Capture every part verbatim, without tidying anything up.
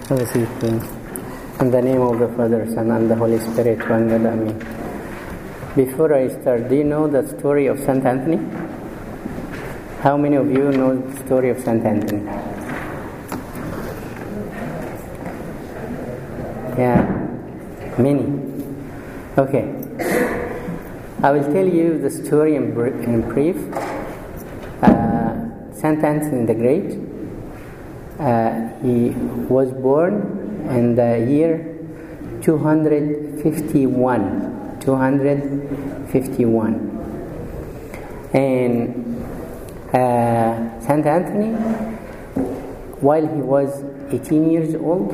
Have a seat, please. In the name of the Father, Son, and the Holy Spirit, one God, Amen. Before I start, do you know the story of Saint Anthony? How many of you know the story of Saint Anthony? Yeah, many. Okay. I will tell you the story in, br- in brief. Uh, Saint Anthony the Great, uh, he was born in the year two hundred fifty-one. two hundred fifty-one. And uh, Saint Anthony, while he was eighteen years old,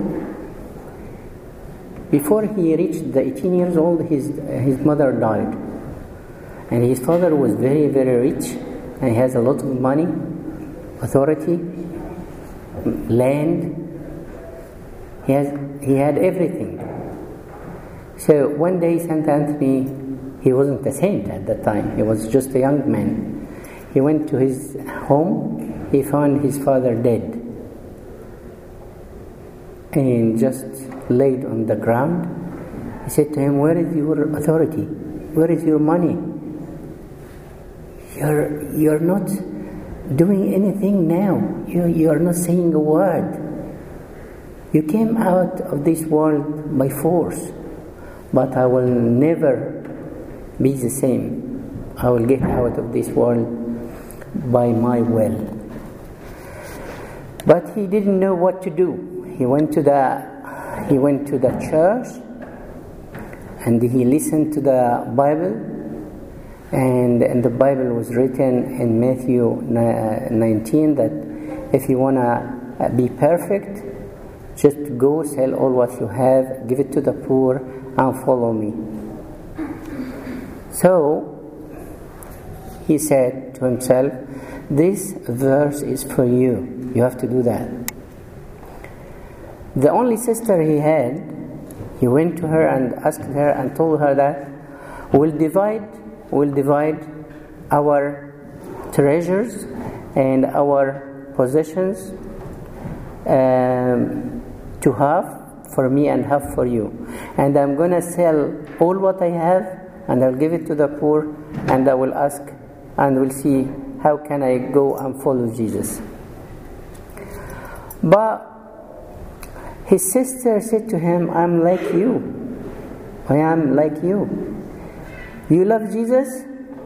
before he reached the eighteen years old, his his mother died. And his father was very, very rich, and he has a lot of money, authority, land. He has he had everything. So one day Saint Anthony, he wasn't a saint at that time, he was just a young man. He went to his home, he found his father dead. And just laid on the ground. He said to him, "Where is your authority? Where is your money? You're, you're not doing anything now. You, you're not saying a word. You came out of this world by force, but I will never be the same. I will get out of this world by my will." But he didn't know what to do. He went to the he went to the church and he listened to the Bible, and, and the Bible was written in Matthew nineteen that if you want to be perfect, just go sell all what you have, give it to the poor, and follow me. So he said to himself, "This verse is for you. You have to do that." The only sister he had, he went to her and asked her and told her that we'll divide, we'll divide our treasures and our possessions um, to half for me and half for you. And I'm going to sell all what I have and I'll give it to the poor, and I will ask and we'll see how can I go and follow Jesus. But his sister said to him, "I'm like you. I am like you. You love Jesus?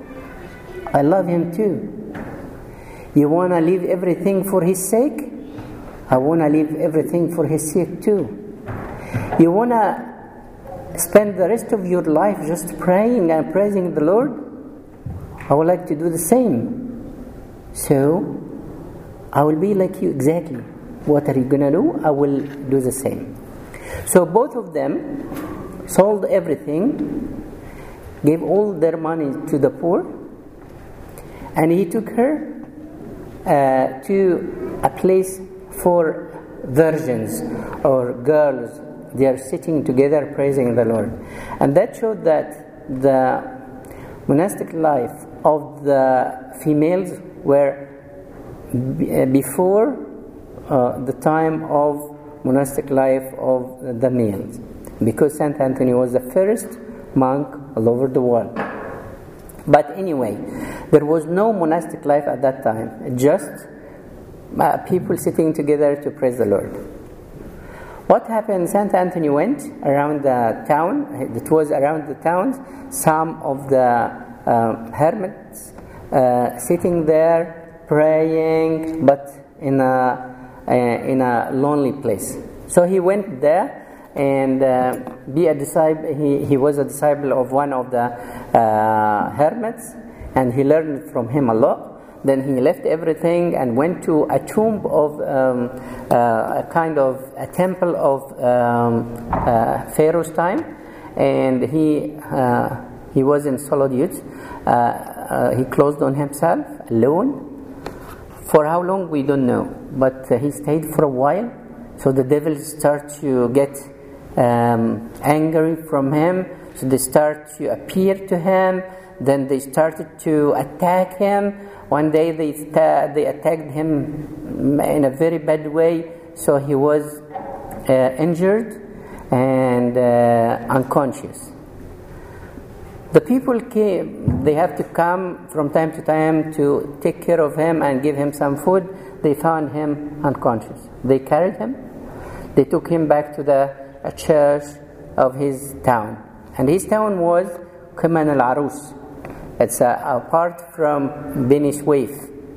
I love him too. You want to leave everything for his sake? I want to leave everything for his sake too. You want to spend the rest of your life just praying and praising the Lord? I would like to do the same. So, I will be like you exactly. What are you going to do? I will do the same." So both of them sold everything, gave all their money to the poor, and he took her uh, to a place for virgins or girls. They are sitting together praising the Lord. And that showed that the monastic life of the females were b- before Uh, the time of monastic life of the males, because Saint Anthony was the first monk all over the world. But anyway, there was no monastic life at that time, just uh, people sitting together to praise the Lord. What happened? Saint Anthony went around the town. It was around the towns. Some of the uh, hermits uh, sitting there praying, but in a Uh, in a lonely place. So he went there and uh, be a disciple. He, he was a disciple of one of the uh, hermits, and he learned from him a lot. Then he left everything and went to a tomb of um, uh, a kind of a temple of um, uh, Pharaoh's time, and he uh, he was in solitude. Uh, uh, he closed on himself alone. For how long we don't know, but uh, he stayed for a while. So the devils start to get um, angry from him. So they start to appear to him. Then they started to attack him. One day they sta- they attacked him in a very bad way. So he was uh, injured and uh, unconscious. The people came, they have to come from time to time to take care of him and give him some food. They found him unconscious. They carried him. They took him back to the uh, church of his town. And his town was Kuman al-Arus. It's uh, apart from Beni Suef.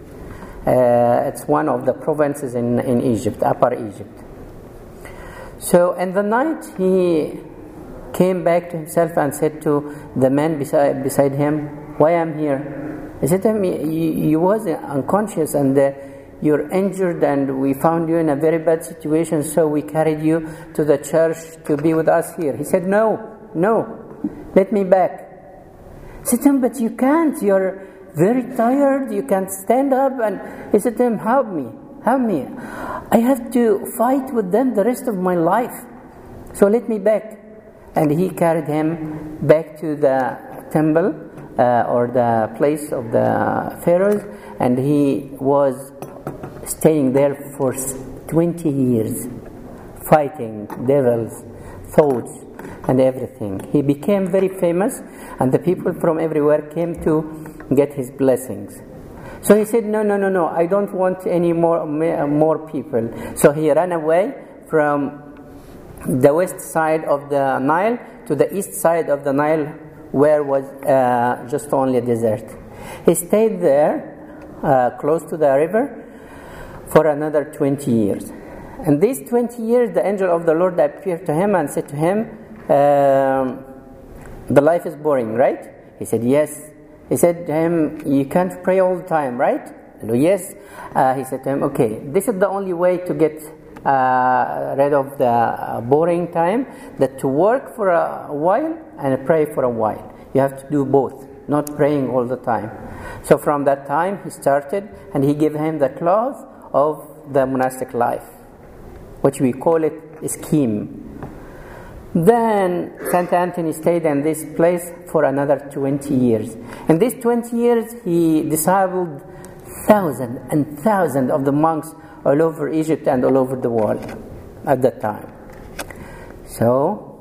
Uh, it's one of the provinces in, in Egypt, Upper Egypt. So in the night he came back to himself and said to the man beside, beside him, "Why I'm here?" He said to him, you, you was unconscious and uh, you're injured and we found you in a very bad situation, so we carried you to the church to be with us here. He said, no, no, let me back. He said to him, but you can't, you're very tired, you can't stand up. And he said to him, help me, help me. I have to fight with them the rest of my life, so let me back. And he carried him back to the temple uh, or the place of the pharaohs, and he was staying there for twenty years, fighting devils, thoughts, and everything. He became very famous, and the people from everywhere came to get his blessings. So he said, no, no, no, no, I don't want any more, more people. So he ran away from the west side of the Nile to the east side of the Nile, where was uh, just only a desert. He stayed there, uh, close to the river, for another twenty years. And these twenty years, the angel of the Lord appeared to him and said to him, um, the life is boring, right? He said, yes. He said to him, you can't pray all the time, right? Yes. Uh, he said to him, okay, this is the only way to get Uh, rid of the uh, boring time, that to work for a while and pray for a while. You have to do both, not praying all the time. So from that time he started, and he gave him the cloth of the monastic life, which we call it a scheme. Then Saint Anthony stayed in this place for another twenty years. In these twenty years he discipled thousands and thousands of the monks all over Egypt and all over the world at that time. So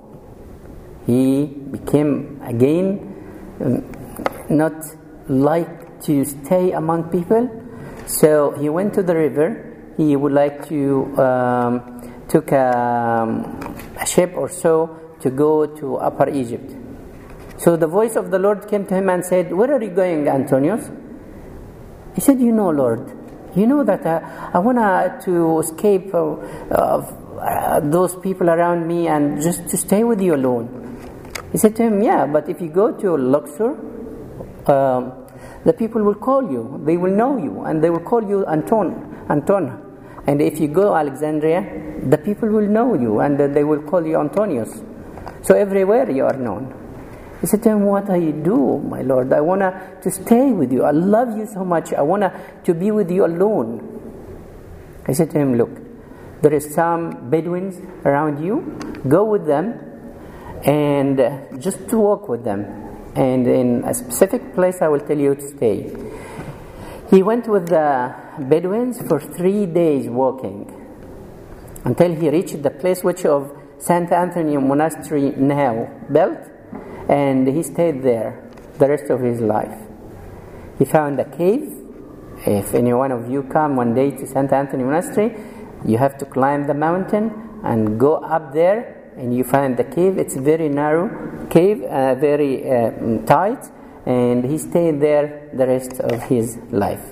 he became again um, not like to stay among people. So he went to the river. He would like to um, took a, um, a ship or so to go to Upper Egypt. So the voice of the Lord came to him and said, "Where are you going, Antonius?" He said, "You know, Lord, you know that uh, I want to escape uh, uh, those people around me and just to stay with you alone." He said to him, "Yeah, but if you go to Luxor, um, the people will call you. They will know you, and they will call you Anton, Anton. And if you go to Alexandria, the people will know you, and they will call you Antonius. So everywhere you are known." He said to him, "What I do, my Lord? I want to stay with you. I love you so much. I want to be with you alone." He said to him, "Look, there is some Bedouins around you. Go with them and just to walk with them. And in a specific place I will tell you to stay." He went with the Bedouins for three days walking until he reached the place which of Saint Anthony Monastery now built. And he stayed there the rest of his life. He found a cave. If any one of you come one day to Saint Anthony Monastery, you have to climb the mountain and go up there, and you find the cave. It's a very narrow cave, uh, very uh, tight, and he stayed there the rest of his life.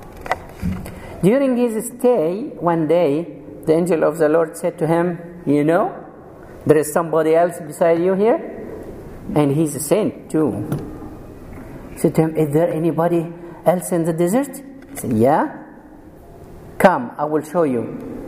During his stay, one day, the angel of the Lord said to him, "You know, there is somebody else beside you here? And he's a saint too." He said to him, "Is there anybody else in the desert?" He said, "Yeah." "Come, I will show you."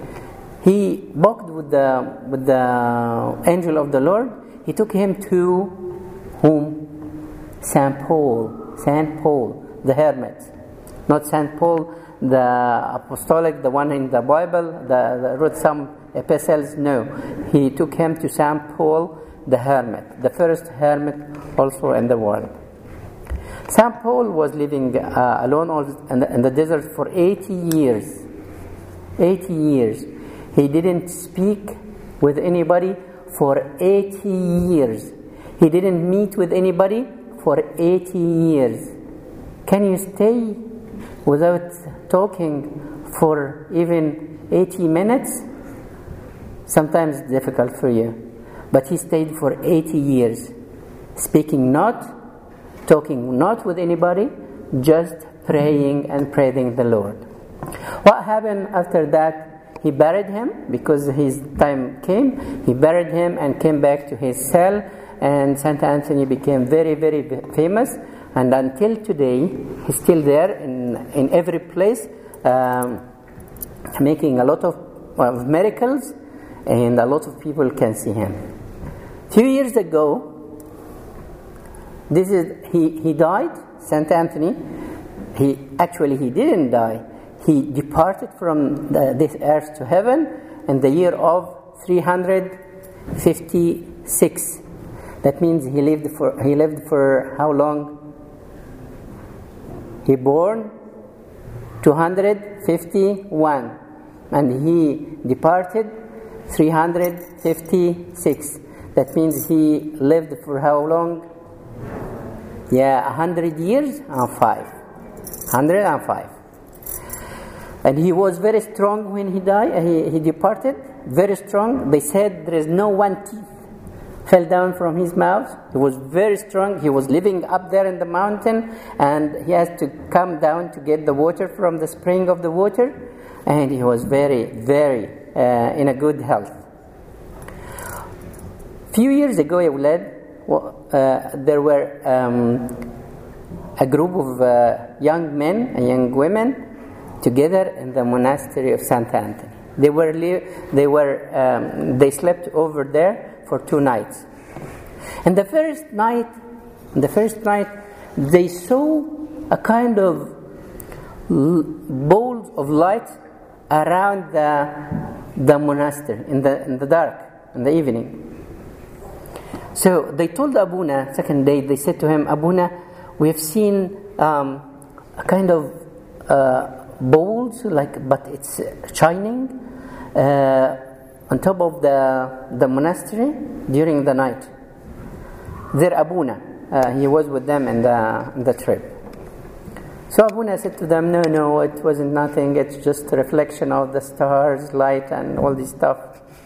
He walked with the with the angel of the Lord. He took him to whom? Saint Paul. Saint Paul, the hermit. Not Saint Paul, the apostolic, the one in the Bible, the, the wrote some epistles. No. He took him to Saint Paul, the hermit, the first hermit also in the world. Saint Paul was living uh, alone in the, in the desert for eighty years. eighty years. He didn't speak with anybody for eighty years. He didn't meet with anybody for eighty years. Can you stay without talking for even eighty minutes? Sometimes it's difficult for you. But he stayed for eighty years, speaking not, talking not with anybody, just praying and praising the Lord. What happened after that? He buried him because his time came. He buried him and came back to his cell, and Saint Anthony became very, very famous. And until today, he's still there in, in every place, um, making a lot of, of miracles, and a lot of people can see him. A few years ago, this is he, he died, Saint Anthony. He actually he didn't die. He departed from the, this earth to heaven in the year of three hundred fifty-six. That means he lived for he lived for how long? He born two hundred fifty-one, and he departed three hundred fifty-six. That means he lived for how long? Yeah, a hundred years and five. Hundred and five. And he was very strong when he died. He, he departed. Very strong. They said there is no one teeth fell down from his mouth. He was very strong. He was living up there in the mountain, and he has to come down to get the water from the spring of the water. And he was very, very uh, in a good health. Few years ago, Awlad, well, uh, there were um, a group of uh, young men and young women together in the monastery of Saint Anthony. They were li- they were um, they slept over there for two nights. And the first night, the first night, they saw a kind of l- balls of light around the the monastery in the in the dark in the evening. So they told Abuna, second day, they said to him, Abuna, we have seen um, a kind of uh, balls, like, but it's shining uh, on top of the the monastery during the night. Their Abuna, uh, he was with them in the in the trip. So Abuna said to them, no, no, it wasn't nothing. It's just a reflection of the stars, light, and all this stuff.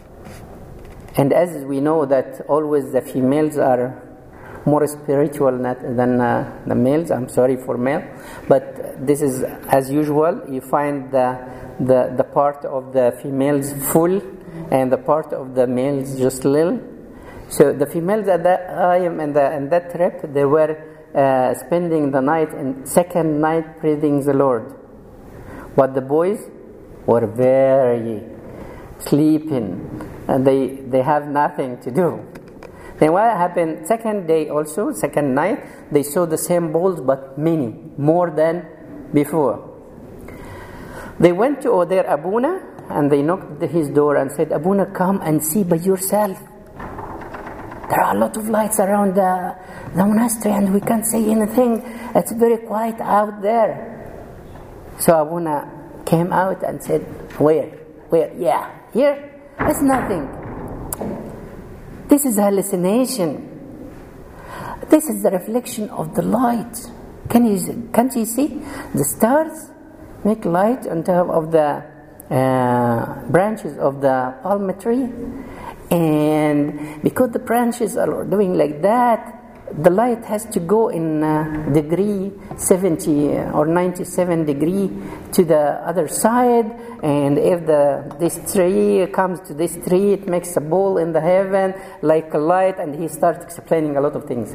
And as we know that always the females are more spiritual than uh, the males. I'm sorry for male, but this is as usual. You find the the the part of the females full, and the part of the males just little. So the females at that time and the in that trip, they were uh, spending the night and second night praising the Lord. But the boys were very sleeping, and they they have nothing to do. Then what happened? Second day also, second night, they saw the same balls, but many, more than before. They went to their Abuna, and they knocked at his door and said, Abuna, come and see by yourself. There are a lot of lights around the, the monastery, and we can't see anything. It's very quiet out there. So Abuna came out and said, where? Where? Yeah, here? It's nothing. This is hallucination. This is the reflection of the light. Can you can't you see? The stars make light on top of the uh, branches of the palm tree, and because the branches are doing like that, the light has to go in uh, degree seventy or ninety-seven degree to the other side, and if the this tree comes to this tree, it makes a ball in the heaven like a light, and he starts explaining a lot of things.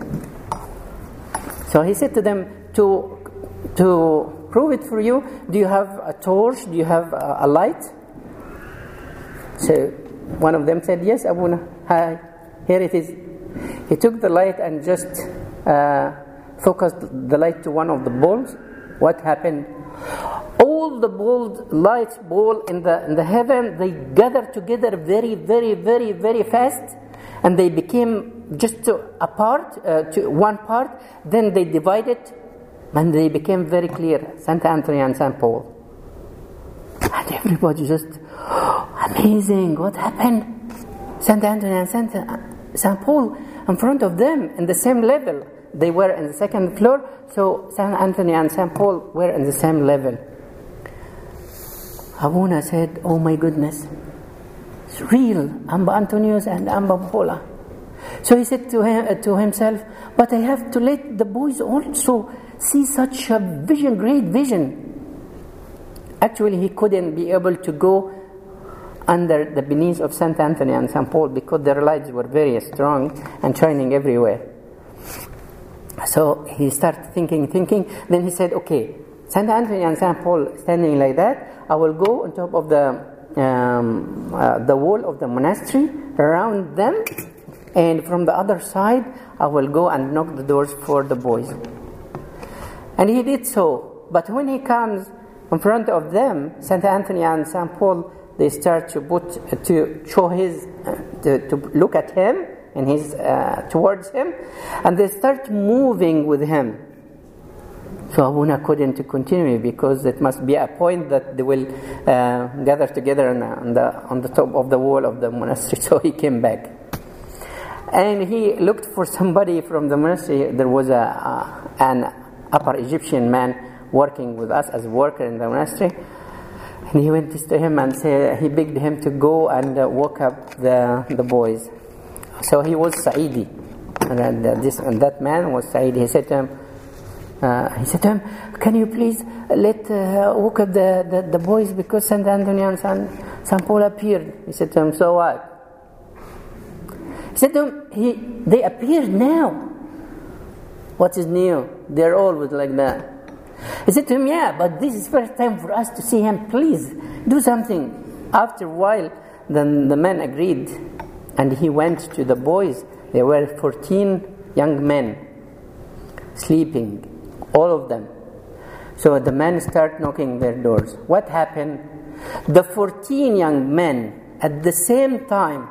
So he said to them, to to prove it for you, do you have a torch? Do you have a, a light? So one of them said, yes, Abuna, hi, here it is. He took the light and just uh, focused the light to one of the balls. What happened? All the balls, lights, ball in the in the heaven, they gathered together very, very, very, very fast, and they became just to apart, uh, to one part. Then they divided, and they became very clear. Saint Anthony and Saint Paul, and everybody just, oh, amazing! What happened? Saint Anthony and Saint, Saint Paul in front of them in the same level. They were in the second floor, so Saint Anthony and Saint Paul were in the same level. Abuna said, oh my goodness, it's real, Amba Antonius and Amba Paula. So he said to, him, to himself, but I have to let the boys also see such a vision, great vision. Actually, he couldn't be able to go under the beneath of Saint Anthony and Saint Paul because their lights were very strong and shining everywhere. So he started thinking, thinking. Then he said, okay, Saint Anthony and Saint Paul standing like that, I will go on top of the um, uh, the wall of the monastery around them, and from the other side, I will go and knock the doors for the boys. And he did so. But when he comes in front of them, Saint Anthony and Saint Paul, they start to put to show his uh, to, to look at him and his uh, towards him, and they start moving with him. So Abuna couldn't continue because it must be a point that they will uh, gather together on, on the on the top of the wall of the monastery. So he came back, and he looked for somebody from the monastery. There was a uh, an upper Egyptian man working with us as a worker in the monastery. And he went to him and said, he begged him to go and uh, woke up the the boys. So he was Saidi, and uh, this and that man was Saidi. He said to him, uh, he said to him, "Can you please let uh, woke up the, the, the boys because Saint Anthony and Saint Saint Paul appeared?" He said to him, "So what?" He said to him, "He they appeared now. What is new? They're always like that." He said to him, "Yeah, but this is first time for us to see him. Please do something." After a while, then the man agreed, and he went to the boys. There were fourteen young men sleeping, all of them. So the men start knocking their doors. What happened? The fourteen young men at the same time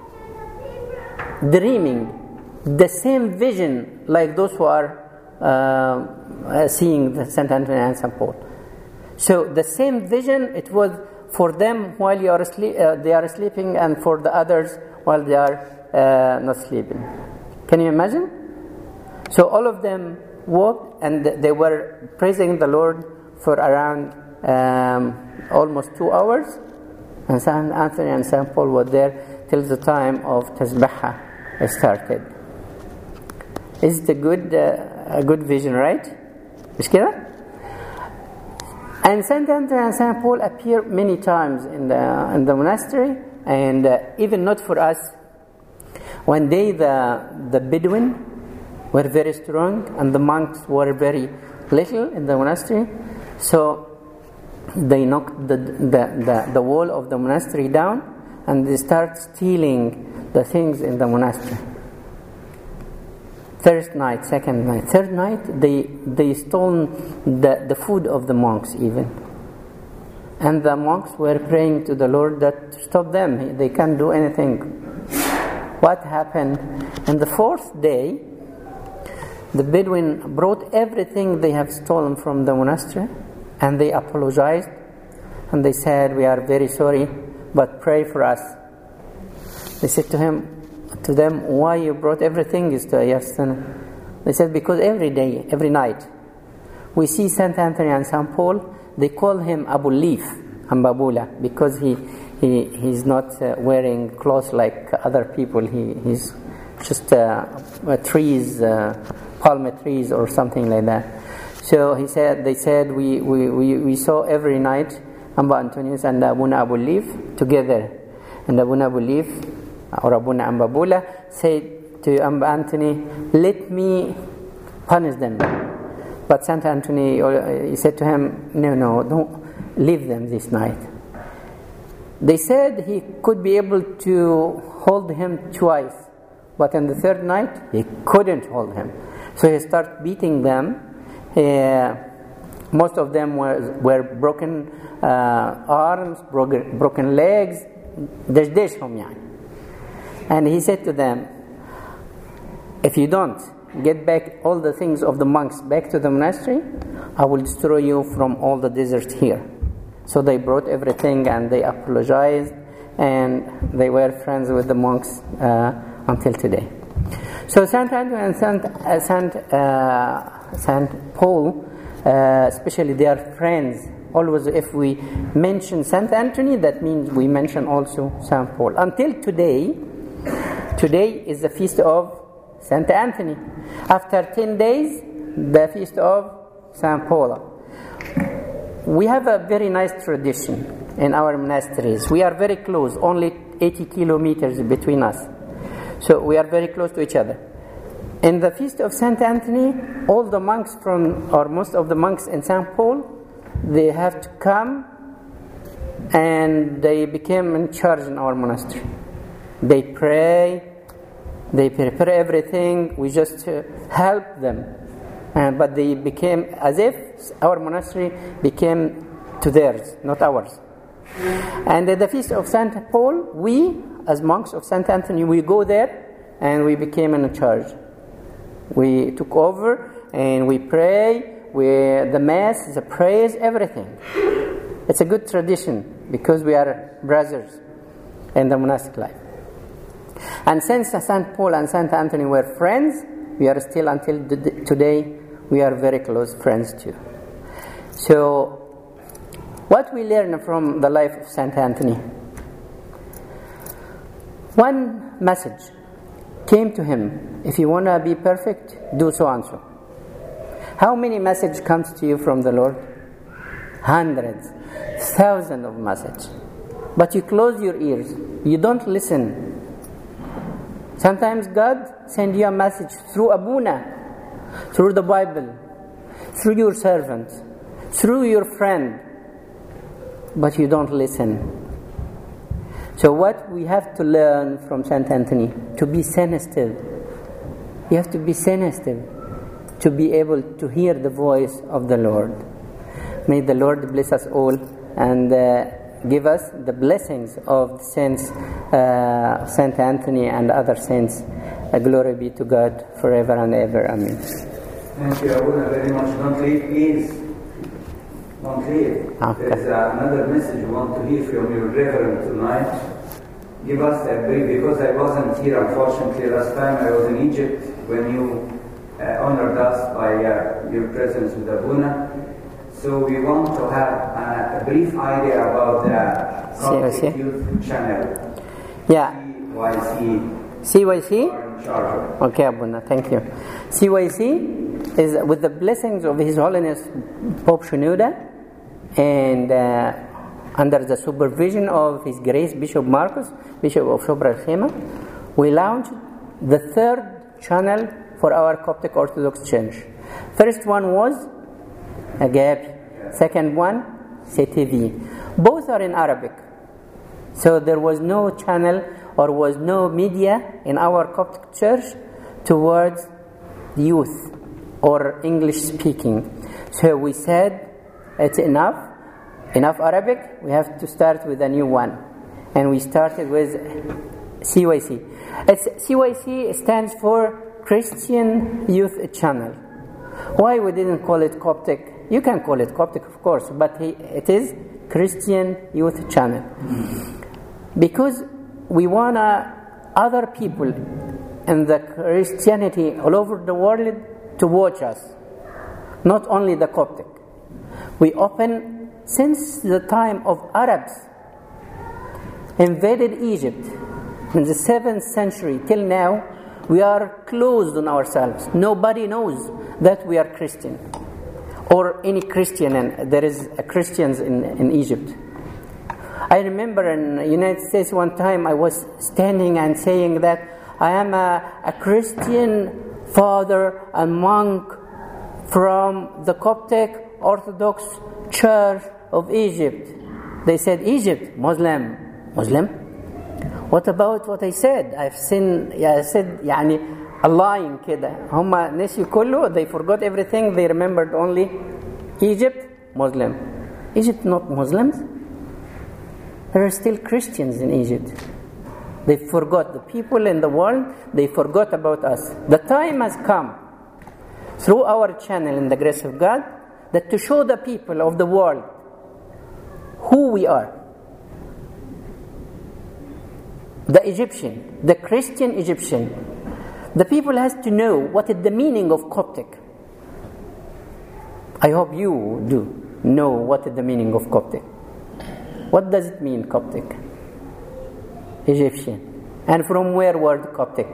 dreaming the same vision like those who are uh, uh, seeing the Saint Anthony and Saint Paul. So the same vision, it was for them while you are sleep, uh, they are sleeping, and for the others while they are uh, not sleeping. Can you imagine? So all of them woke and they were praising the Lord for around um, almost two hours, and Saint Anthony and Saint Paul were there till the time of Tasbihah started. Is it a good, uh, a good vision, right? Is كده? And Saint Anthony and Saint Paul appear many times in the in the monastery, and uh, even not for us. One day the the Bedouin were very strong, and the monks were very little in the monastery, so they knocked the the the, the wall of the monastery down, and they start stealing the things in the monastery. First night, second night, third night, they they stole the, the food of the monks even. And the monks were praying to the Lord that to stop them. They can't do anything. What happened? On the fourth day, the Bedouin brought everything they have stolen from the monastery, and they apologized, and they said, "We are very sorry, but pray for us." They said to him, to them, "Why you brought everything?" Is to yesterday. They said, "Because every day, every night, we see Saint Anthony and Saint Paul. They call him Abu Leaf, Ambabula, because he he he's not uh, wearing clothes like other people. He he's just uh, uh, trees, uh, palm trees or something like that." So he said, they said, we we we, we saw every night Amba Antonius and Abuna Abu Leaf together, and Abuna Abu Leaf or Abuna Ambabula said to Amba Anthony, "Let me punish them." But Saint Anthony, he said to him, "No, no, don't leave them this night." They said he could be able to hold him twice, but on the third night he couldn't hold him. So he started beating them. Uh, most of them were, were broken uh, arms, broken, broken legs. دشدشهم يعني. And he said to them, "If you don't get back all the things of the monks back to the monastery, I will destroy you from all the desert here." So they brought everything and they apologized, and they were friends with the monks uh, until today. So Saint Anthony and Saint uh, Saint, uh, Saint Paul, uh, especially, they are friends. Always, if we mention Saint Anthony, that means we mention also Saint Paul. Until today, today is the feast of Saint Anthony. After ten days, the feast of Saint Paul. We have a very nice tradition in our monasteries. We are very close, only eighty kilometers between us. So we are very close to each other. In the feast of Saint Anthony, all the monks from, or most of the monks in Saint Paul, they have to come and they became in charge in our monastery. They pray, they prepare everything, we just uh, help them. Uh, but they became as if our monastery became to theirs, not ours. And at the feast of Saint Paul, we, as monks of Saint Anthony, we go there and we became in charge. We took over and we pray, we, the mass, the prayers, everything. It's a good tradition because we are brothers in the monastic life. And since Saint Paul and Saint Anthony were friends, we are still until today, we are very close friends too. So, what we learn from the life of Saint Anthony? One message came to him: if you want to be perfect, do so and so. How many messages comes to you from the Lord? Hundreds, thousands of messages. But you close your ears. You don't listen. Sometimes God sends you a message through Abuna, through the Bible, through your servant, through your friend. But you don't listen. So what we have to learn from Saint Anthony, to be sensitive. You have to be sensitive to be able to hear the voice of the Lord. May the Lord bless us all and uh, give us the blessings of the saints, uh, Saint Anthony and other saints. Uh, glory be to God forever and ever. Amen. Thank you, Abuna, very much. Don't leave, please. Don't leave. Okay. There's uh, another message we want to hear from your Reverend tonight. Give us a brief, because I wasn't here, unfortunately, last time. I was in Egypt when you uh, honored us by uh, your presence with Abuna. So we want to have uh, a brief idea about the Coptic Youth Channel. Yeah. C Y C. C Y C? Are in charge of. Okay, Abuna, thank you. C Y C is with the blessings of His Holiness Pope Shenouda and uh, under the supervision of His Grace Bishop Marcus, Bishop of Shobra al-Khema, we launched the third channel for our Coptic Orthodox Church. First one was Agape. Second one, C T V. Both are in Arabic. So there was no channel or was no media in our Coptic church towards youth or English speaking. So we said, it's enough, enough Arabic, we have to start with a new one. And we started with C Y C. It's, C Y C stands for Christian Youth Channel. Why we didn't call it Coptic? You can call it Coptic, of course, but it is Christian Youth Channel. Because we want uh, other people in the Christianity all over the world to watch us, not only the Coptic. We open, since the time of Arabs invaded Egypt in the seventh century till now, we are closed on ourselves. Nobody knows that we are Christian or any Christian, and there is a Christians in, in Egypt. I remember in the United States one time I was standing and saying that I am a, a Christian father and monk from the Coptic Orthodox Church of Egypt. They said, Egypt, Muslim. Muslim? What about what I said? I've seen, yeah, I said, يعني, a lying كده. هم نسيوا كله, they forgot everything, they remembered only Egypt, Muslim. Egypt not Muslims. There are still Christians in Egypt. They forgot the people in the world, they forgot about us. The time has come through our channel in the grace of God that to show the people of the world who we are. the Egyptian, the Christian Egyptian, the people has to know what is the meaning of Coptic. I hope you do know what is the meaning of Coptic. What does it mean, Coptic? Egyptian. And from where word Coptic?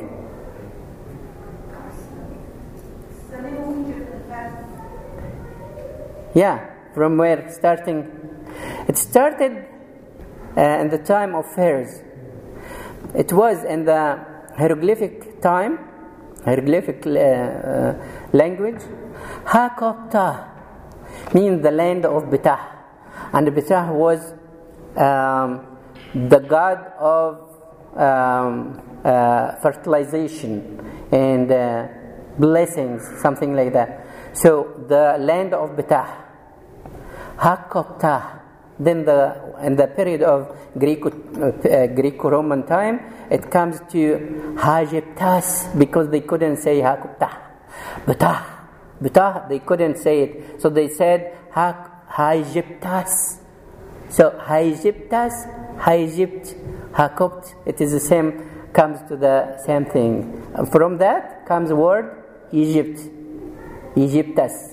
Yeah, from where starting? It started uh, in the time of Pharaohs. It was in the hieroglyphic time, hieroglyphic uh, uh, language. Ha-Koptah means the land of Betah. And Betah was um, the god of um, uh, fertilization and uh, blessings, something like that. So the land of Betah, Ha-Koptah. Then the in the period of Greco, uh, Greco-Roman time, it comes to Ha-Egyptas, because they couldn't say Ha-Koptah. Betah, Betah, they couldn't say it. So they said Ha-Egyptas. So Ha-Egyptas, Ha-Egypt, Ha-Kopt, it is the same, comes to the same thing. From that comes the word Egypt, Egyptas.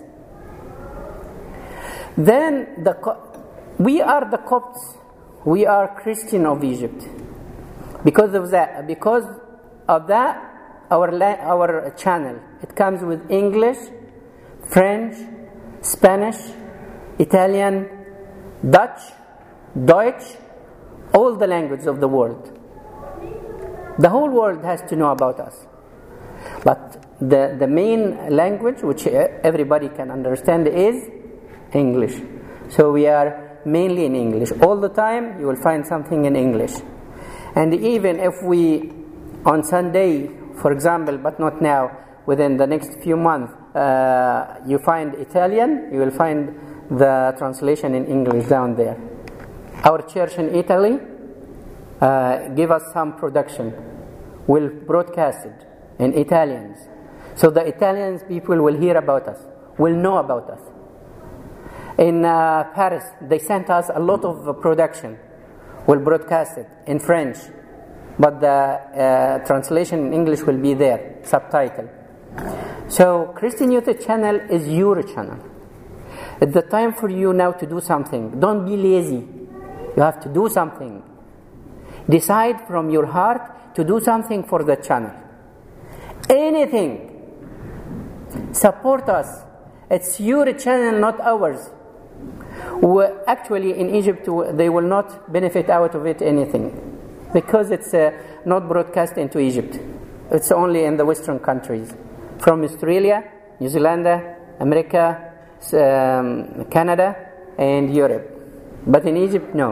Then the we are the Copts, we are Christian of Egypt. Because of that, because of that, our our channel, it comes with English, French, Spanish, Italian, Dutch, Deutsch, all the languages of the world. The whole world has to know about us. But the, the main language, which everybody can understand, is English. So we are mainly in English. All the time you will find something in English. And even if we, on Sunday, for example, but not now, within the next few months, uh, you find Italian, you will find the translation in English down there. Our church in Italy uh, give us some production. We'll broadcast it in Italians. So the Italians people will hear about us, will know about us. In uh, Paris, they sent us a lot of uh, production. We'll broadcast it in French, but the uh, translation in English will be there, subtitle. So Christian Youth Channel is your channel. It's the time for you now to do something. Don't be lazy. You have to do something. Decide from your heart to do something for the channel. Anything. Support us. It's your channel, not ours. Well, actually, in Egypt, they will not benefit out of it anything, because it's uh, not broadcast into Egypt. It's only in the Western countries, from Australia, New Zealand, America, um, Canada, and Europe. But in Egypt, no.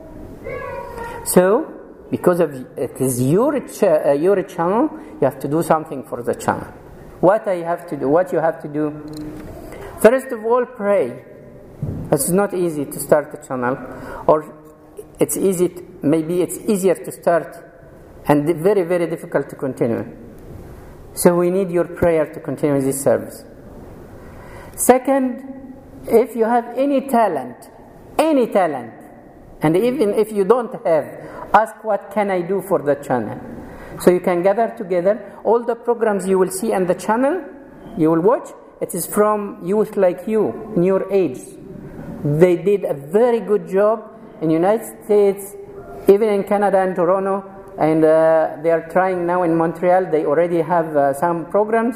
So, because of it is your ch- uh, your channel, you have to do something for the channel. What I have to do? What you have to do? First of all, pray. It's not easy to start a channel, or it's easy. To, maybe it's easier to start, and very, very difficult to continue. So we need your prayer to continue this service. Second, if you have any talent, any talent, and even if you don't have, ask what can I do for the channel. So you can gather together. All the programs you will see on the channel, you will watch, it is from youth like you, in your age. They did a very good job in the United States, even in Canada and Toronto, and uh, they are trying now in Montreal. They already have uh, some programs.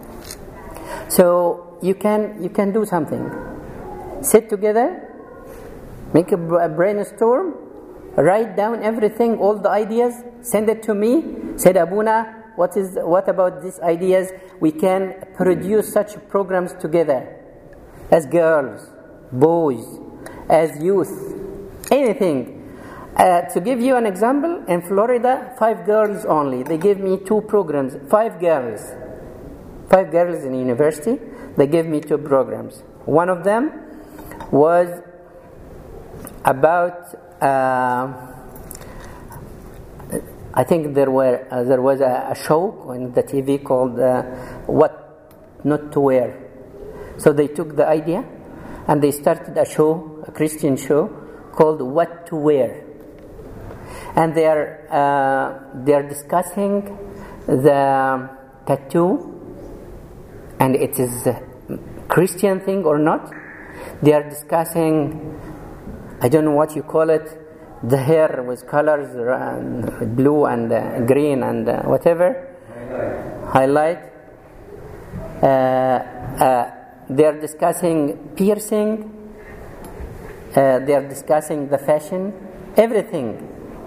So you can you can do something. Sit together, make a, a brainstorm, write down everything, all the ideas, send it to me. Said Abuna, what is what about these ideas? We can produce such programs together, as girls, boys, as youth, anything. Uh, to give you an example, in Florida, five girls only. They gave me two programs. Five girls. Five girls in university. They gave me two programs. One of them was about, uh, I think there were uh, there was a, a show on the T V called uh, What Not to Wear. So they took the idea and they started a show, a Christian show, called What to Wear. and they are uh, they are discussing the tattoo, and it is a Christian thing or not. They are discussing, I don't know what you call it, the hair with colors, uh, blue and uh, green and uh, whatever, highlight. highlight. Uh, uh, they are discussing piercing. Uh, they are discussing the fashion, everything.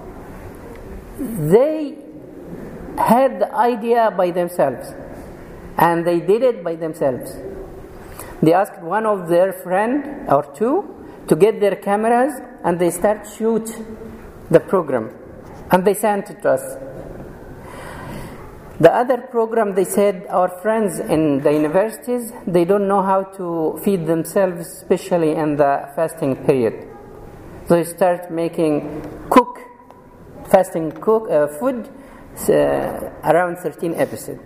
They had the idea by themselves, and they did it by themselves. They asked one of their friend or two to get their cameras, and they start shoot the program, and they sent it to us. The other program, they said, our friends in the universities, they don't know how to feed themselves, especially in the fasting period. So they start making cook, fasting cook uh, food, uh, around thirteen episodes.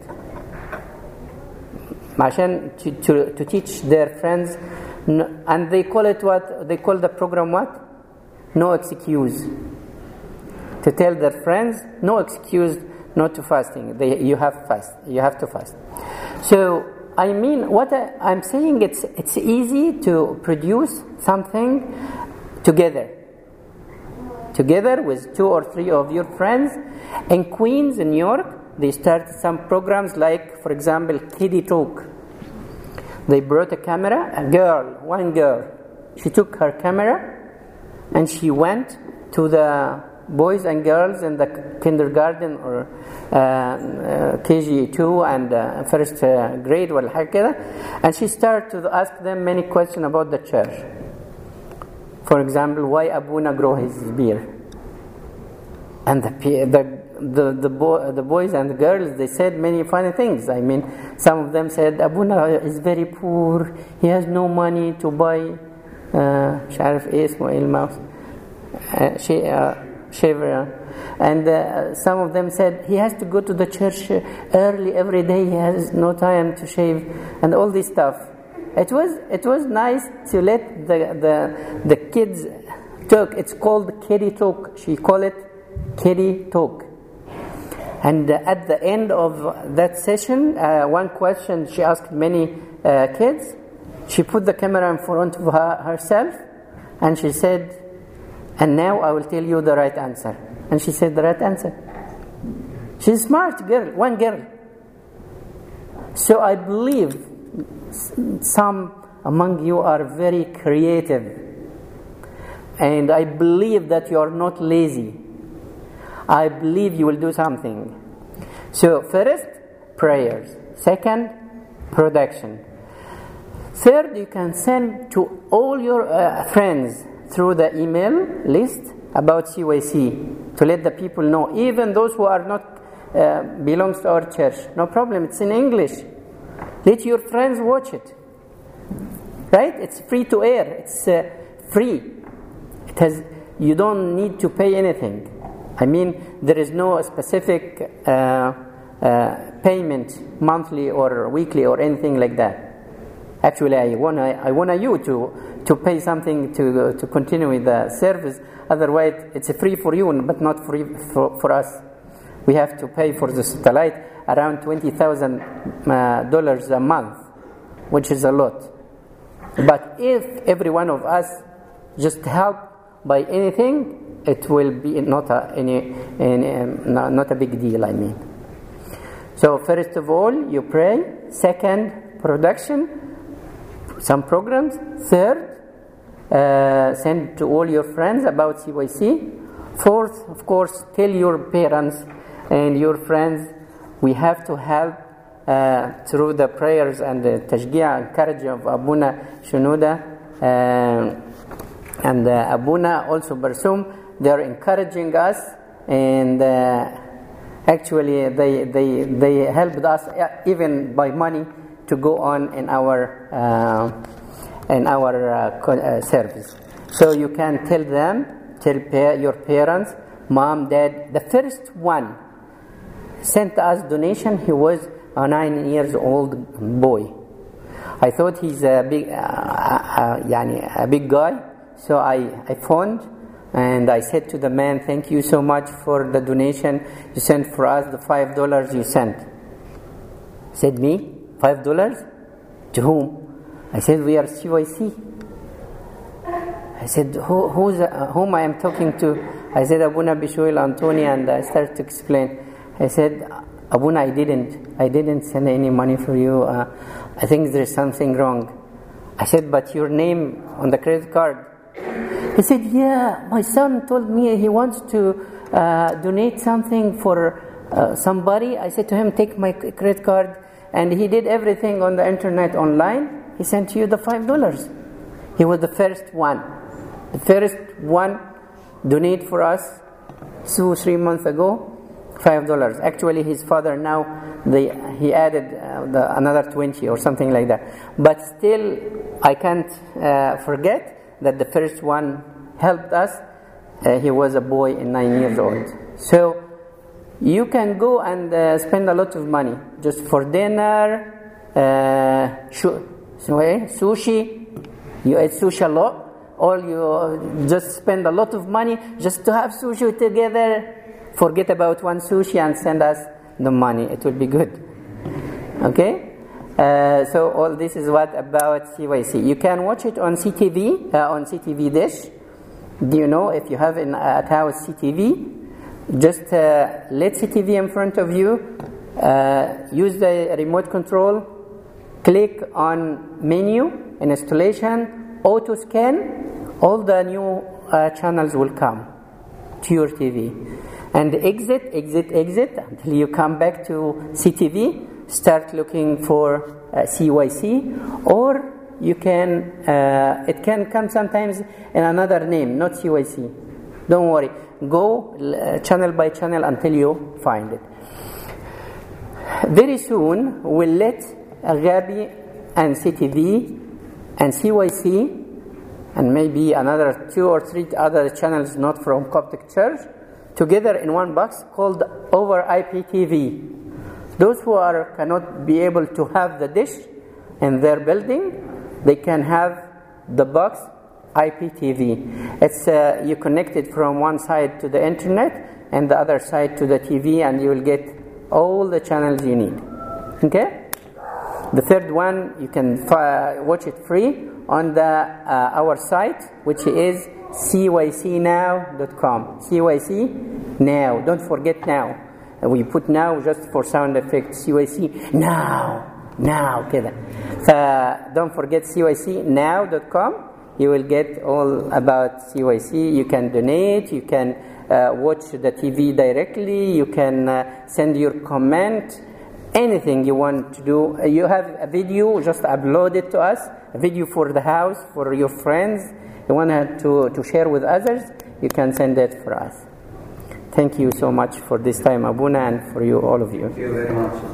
عشان to, to, to teach their friends, and they call it what? They call the program what? No excuse. To tell their friends, no excuse not to fasting. They, you have fast. You have to fast. So I mean, what I, I'm saying, it's it's easy to produce something together, together with two or three of your friends. In Queens, in New York, they started some programs like, for example, Kiddie Talk. They brought a camera, a girl, one girl. She took her camera and she went to the boys and girls in the kindergarten or uh, uh, K G two and uh, first uh, grade, and she started to ask them many questions about the church. For example, why Abuna grow his beard? And the the the the, boy, the boys and the girls, they said many funny things. I mean, some of them said Abuna is very poor. He has no money to buy. مش عارف ايه اسمه ايه الماوس. شيء shaver, and uh, some of them said he has to go to the church early every day. He has no time to shave, and all this stuff. It was it was nice to let the the the kids talk. It's called Kiddie Talk. She called it Kiddie Talk. And uh, at the end of that session, uh, one question she asked many uh, kids. She put the camera in front of her, herself, and she said, and now I will tell you the right answer. And she said the right answer. She's a smart girl, one girl. So I believe some among you are very creative. And I believe that you are not lazy. I believe you will do something. So first, prayers. Second, production. Third, you can send to all your uh, friends through the email list about C Y C to let the people know, even those who are not uh, belongs to our church. No problem, it's in English. Let your friends watch it. Right? It's free to air. It's uh, free. It has. You don't need to pay anything. I mean, there is no specific uh, uh, payment, monthly or weekly or anything like that. Actually, I want I want you to to pay something to to continue with the service. Otherwise, it's free for you, but not free for, for us. We have to pay for the satellite around twenty thousand uh, dollars a month, which is a lot. But if every one of us just help by anything, it will be not a any, any um, not a big deal. I mean. So first of all, you pray. Second, production. Some programs. Third, uh, send to all your friends about C Y C. Fourth, of course, tell your parents and your friends. We have to help uh, through the prayers and the tashgi'a and courage of Abuna Shenouda uh, and uh, Abuna also Barsum. They are encouraging us, and uh, actually they they they helped us even by money to go on in our uh, in our uh, uh, service. So you can tell them, tell pa- your parents, mom, dad. The first one sent us donation. He was a nine years old boy. I thought he's a big, uh, uh, yani a big guy. So I I phoned And I said to the man, thank you so much for the donation you sent for us, the five dollars you sent. He said, me? Five dollars? To whom? I said, we are C Y C. I said, Who, who's, uh, whom I am talking to? I said, Abuna Bishoil Antoni, and I started to explain. I said, Abuna, I didn't. I didn't send any money for you. Uh, I think there's something wrong. I said, but your name on the credit card. He said, yeah, my son told me he wants to uh, donate something for uh, somebody. I said to him, take my credit card. And he did everything on the internet online. He sent you the five dollars. He was the first one. The first one donate for us two, three months ago, five dollars. Actually, his father now, they, he added uh, the, another twenty or something like that. But still, I can't uh, forget that the first one helped us. Uh, he was a boy in nine years old. So you can go and uh, spend a lot of money just for dinner, uh, sh- sushi. You eat sushi a lot, or you just spend a lot of money just to have sushi together. Forget about one sushi and send us the money. It will be good. Okay? Uh, so all this is what about C Y C. You can watch it on C T V, uh, on C T V dish. Do you know if you have in at house C T V, just uh, let C T V in front of you, uh, use the remote control, click on menu, installation, auto scan, all the new uh, channels will come to your T V. And exit, exit, exit until you come back to C T V. Start looking for uh, C Y C, or you can, uh, it can come sometimes in another name, not C Y C. Don't worry. Go uh, channel by channel until you find it. Very soon, we'll let Gabi and C T V and C Y C and maybe another two or three other channels not from Coptic Church together in one box called Over I P T V. Those who are cannot be able to have the dish in their building, they can have the box I P T V. It's uh, you connect it from one side to the internet and the other side to the T V, and you will get all the channels you need. Okay? The third one, you can f- watch it free on the uh, our site, which is C Y C now dot com. C Y C now. Don't forget now. We put now just for sound effect. C Y C now, now كده. So don't forget C Y C now dot com. You will get all about C Y C. You can donate. You can uh, watch the T V directly. You can uh, send your comment. Anything you want to do. You have a video, just upload it to us. A video for the house, for your friends. You want to, to share with others, you can send it for us. Thank you so much for this time, Abuna, and for you, all of you. Thank you very much.